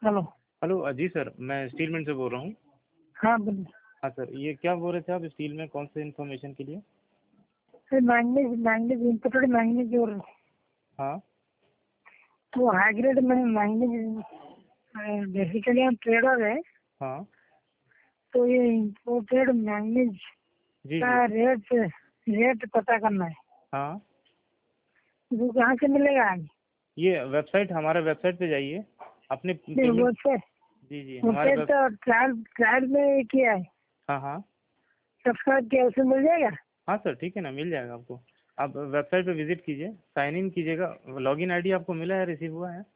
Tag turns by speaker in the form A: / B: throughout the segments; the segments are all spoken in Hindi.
A: हेलो।
B: हेलो जी सर, मैं स्टील मिल से बोल रहा हूँ।
A: हाँ बोलिए।
B: हाँ सर, ये क्या बोल रहे थे आप? स्टील में कौन से इन्फॉर्मेशन के लिए?
A: मैंगनीज मैंगनीज इम्पोर्टेड मैंगनीज और
B: हाँ
A: वो हाई ग्रेड में मैंगनीज। बेसिकली हम ट्रेडर है,
B: हाँ
A: तो ये इम्पोर्टेड मैंगनीज
B: जी
A: का
B: जी
A: रेट रेट पता करना है।
B: हाँ।
A: वो कहाँ से मिलेगा?
B: ये वेबसाइट, हमारे वेबसाइट पे जाइए अपने पेमेंट।
A: वेबसाइट
B: जी जी, हमारे
A: वेबसाइट
B: वेब।
A: तो ट्रायल ट्रायल में किया है,
B: हाँ हाँ
A: सब्सक्राइब किया, उसमें मिल जाएगा।
B: हाँ सर, ठीक है ना, मिल जाएगा आपको। आप वेबसाइट पे विजिट कीजिए, साइन इन कीजिएगा। लॉगिन आईडी आपको मिला है, रिसीव हुआ है?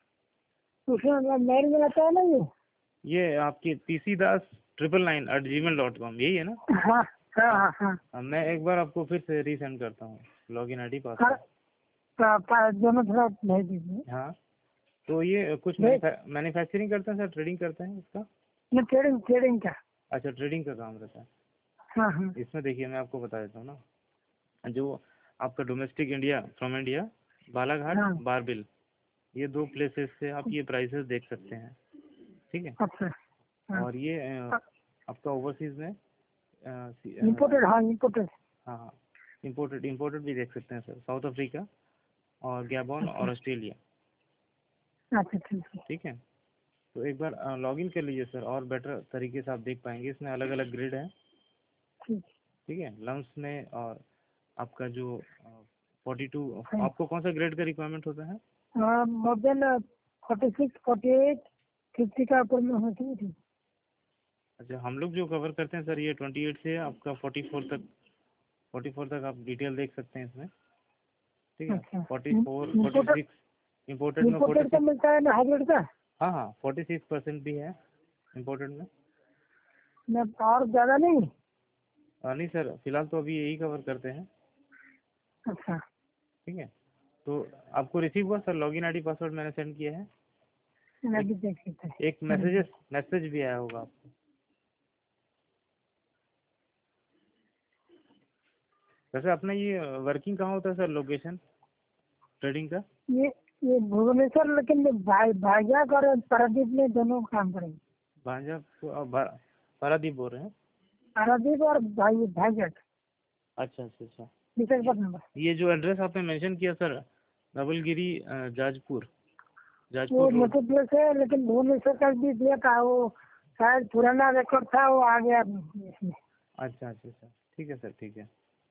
A: उसमें मेल में आता है ना
B: ये आपकी pcdas999@gmail.com यही है ना?
A: हाँ हाँ
B: हाँ
A: हाँ हाँ
B: हाँ, मैं एक बार आपको फिर से रीसेंड करता हूँ लॉगिन आईडी
A: हाँ।
B: पासवर्ड।
A: दोनों थोड़ा भेज दीजिए।
B: हाँ, तो ये कुछ
A: भेज
B: मैन्युफैक्चरिंग करते हैं सर, ट्रेडिंग करते हैं इसका?
A: मैं ट्रेडिंग ट्रेडिंग का।
B: अच्छा, ट्रेडिंग का काम रहता है।
A: हाँ हाँ
B: इसमें देखिए, मैं आपको बता देता हूँ ना, जो आपका domestic India, from India, Balaghat,
A: हाँ।
B: बारबिल, ये दो प्लेसेस से आप ये प्राइसेस देख सकते हैं। ठीक है।
A: अच्छा। हाँ
B: और ये आपका ओवरसीज में
A: इम्पोर्टेड। हाँ इम्पोर्टेड।
B: हाँ हाँ, इम्पोर्टेड इम्पोर्टेड भी देख सकते हैं सर, साउथ अफ्रीका और गैबोन
A: अच्छा
B: और ऑस्ट्रेलिया।
A: अच्छा ठीक है।
B: ठीक है, तो एक बार लॉगिन कर लीजिए सर, और बेटर तरीके से आप देख पाएंगे। इसमें अलग अलग ग्रेड है।
A: ठीक
B: ठीक है, लम्स में। और आपका जो 42,
A: है।
B: आपको कौन सा ग्रेड का रिक्वायरमेंट होता है?
A: मोर देन 46 48 50 का ऊपर में होती है। ठीक।
B: अच्छा, हम लोग जो कवर करते हैं सर, ये 28 से आपका 44 तक आप डिटेल देख सकते हैं इसमें। ठीक है,
A: अच्छा
B: 44
A: इम्पोर्टेड
B: 46, इम्पोर्टेड में
A: इम्पोर्टेड का
B: 46।
A: मिलता है ना हाइब्रिड का?
B: हाँ हाँ, 46% भी है इम्पोर्टेड में।
A: ना और ज्यादा नहीं?
B: नहीं सर, फिलहाल तो अभी यही कवर करते हैं।
A: अच्छा
B: ठीक है, तो आपको रिसीव हुआ सर? लॉगिन आईडी पासवर्ड मैंने सेंड किया है।
A: मैं
B: एक
A: भी देख लेता है।
B: एक मैसेज भी आया होगा आपको। वैसे अपना ये वर्किंग कहाँ होता है सर, लोकेशन ट्रेडिंग का?
A: ये ये भुवनेश्वर, लेकिन भाईजाग और पारादीप में दोनों काम करेंगे।
B: भांजा तो आप पारादीप बोल रहे हैं?
A: पारादीप और भाईजाग।
B: अच्छा अच्छा अच्छा।
A: विशाखापट्टनम।
B: ये जो एड्रेस आपने मेंशन किया सर, धवलगिरी, जाजपुर,
A: वो
B: जाजपुर रोड।
A: मध्य प्रदेश है, लेकिन भुवनेश्वर का भी दिया था, वो शायद पुराना रिकॉर्ड था, वो आ गया इसमें।
B: अच्छा अच्छा अच्छा, ठीक है सर, ठीक है।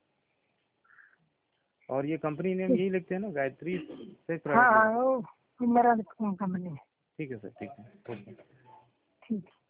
B: और ये कंपनी नेम यही लिखते हैं ना, गायत्री से
A: हाँ
B: प्राइवेट
A: हाँ
B: लिमिटेड?
A: वो मेरा कंपनी है।
B: ठीक है सर, ठीक है, ओके।
A: ठीक।